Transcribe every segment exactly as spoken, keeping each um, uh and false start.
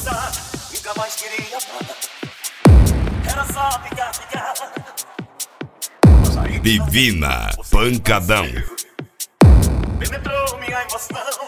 confessar, nunca mais queria nada. Era só picar, picar. Divina Pancadão. Penetrou minha emoção.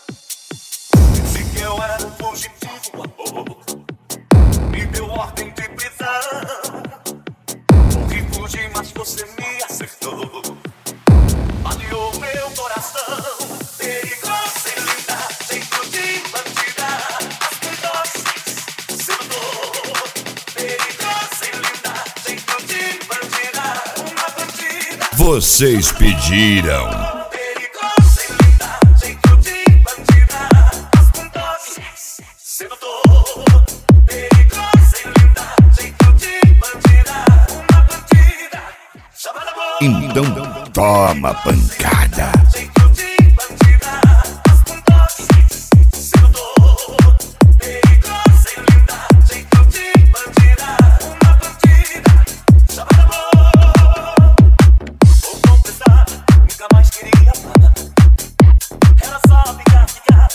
Disse que eu era um fugitivo amor. Me deu ordem de prisão. Morri, fugi, mas você me acertou. Baleou meu coração. Perigosa e linda, jeito de bandida. As doces, sedutor. Perigosa e linda, jeito de bandida. Uma bandida. Vocês pediram. Perigosa e linda, jeito de bandida. As doces, sedutor. Perigosa e linda, jeito de bandida. Uma bandida. Chamada boa. Então toma pancada. Jeito de bandida, as doces, sedutor. Perigosa e linda, jeito de bandida. Uma bandida. Chamada boa. Vou confessar, nunca mais queria nada. Era só picar, picar.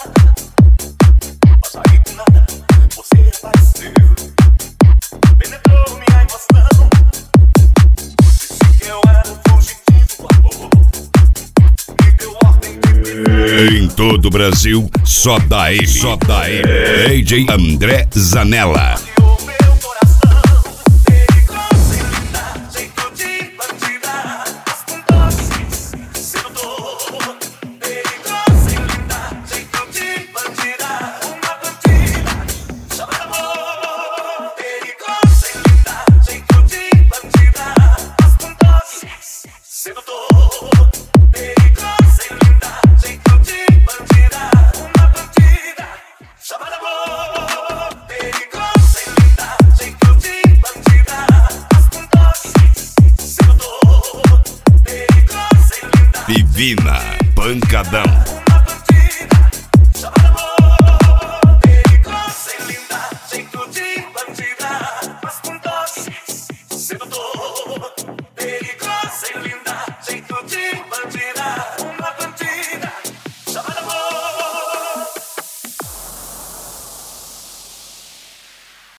Mas aí do nada, você apareceu. Penetrou minha emoção. Disse que eu era um fugitivo amor. Me deu ordem de prisão. Em todo o Brasil, só da M, só da M. D J André Zanella. Baleou meu coração. Perigosa e linda, jeito de bandida. As doces, sedutor. Perigosa e linda, jeito de bandida. Uma bandida. Chamada amor. Perigosa e linda, jeito de bandida. As doces, sedutor. Perigosa e linda, jeito de bandida. Uma bandida. Chamada amor. Perigosa e linda, jeito de bandida. As doces, sedutor. Perigosa e linda. Divina Pancadão.